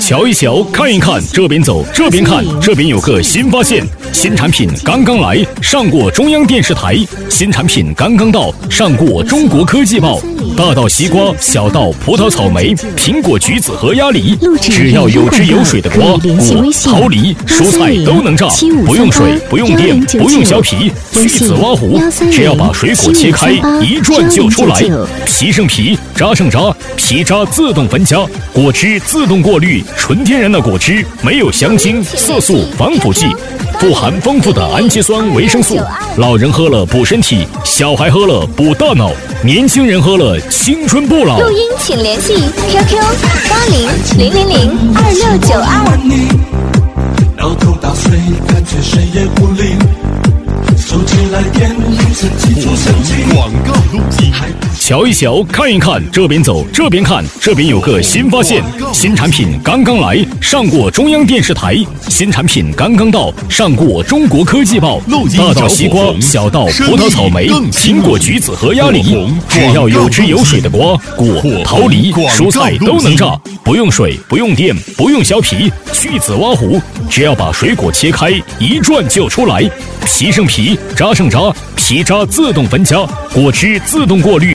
瞧一瞧，看一看，这边走，这边看，这边有个新发现，新产品刚刚来，上过中央电视台；新产品刚刚到，上过中国科技报。大到西瓜，小到葡萄、草莓、苹果、橘子和鸭梨，只要有汁有水的瓜、果、桃、梨、蔬菜都能榨，不用水，不用电，不用削皮，去籽挖糊，只要把水果切开，一转就出来。皮剩皮，渣剩渣，皮渣自动分家，果汁自动过滤，纯天然的果汁，没有香精、色素、防腐剂，富含丰富的氨基酸、维生素。老人喝了补身体，小孩喝了补大脑，年轻人喝了青春不老。 录音请联系 QQ8000002692。 摇头打碎，感觉谁也不灵。手机来电，名字记住神经。广告录音。 瞧一瞧，看一看，这边走，这边看，这边有个新发现，新产品刚刚来，上过中央电视台；新产品刚刚到，上过中国科技报。大到西瓜，小到葡萄、草莓、苹果、橘子和鸭梨，只要有汁有水的瓜、果、桃、梨、蔬菜都能榨，不用水，不用电，不用削皮，去籽挖糊，只要把水果切开，一转就出来。皮剩皮，渣剩渣，皮渣自动分家，果汁自动过滤。